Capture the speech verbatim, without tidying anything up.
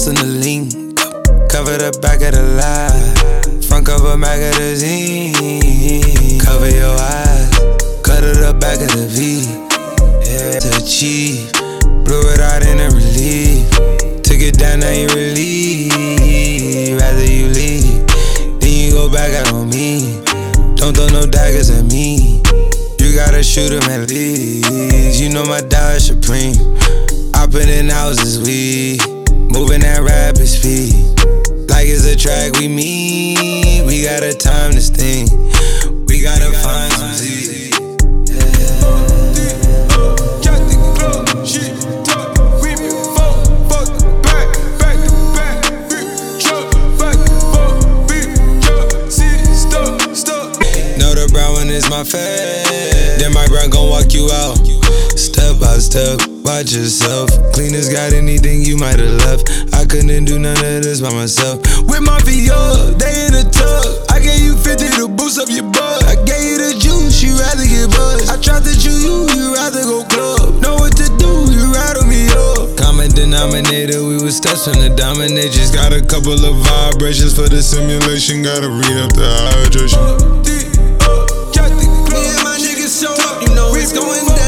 sauce in the link. Cover the back of the lie. Front cover magazine. Cover your eyes. Cut it up back of the V. Yeah, to achieve. Blew it out in a relief. Took it down, now you relieve. Rather you leave. Then you go back out on me. Don't throw no daggers at me. You gotta shoot 'em at least. You know my dollar supreme. Hopping in houses, we moving at rapid speed. Like it's a track we meet. We gotta time this thing. We gotta find some Z. Know the brown one is my fave. Then my brown gon' walk you out. Step by step, watch yourself. Cleaners got anything you might have left. I couldn't do none of this by myself. With my V O, they in the tub. I gave you fifty to boost up your butt. I gave you the juice, you rather get buzzed. I tried to chew you, you rather go club. Know what to do, you rattle me up. Common denominator, we was steps from the dominatrix. Got a couple of vibrations for the simulation. Gotta read up the hydration. Me and my niggas show up, you know it's going down.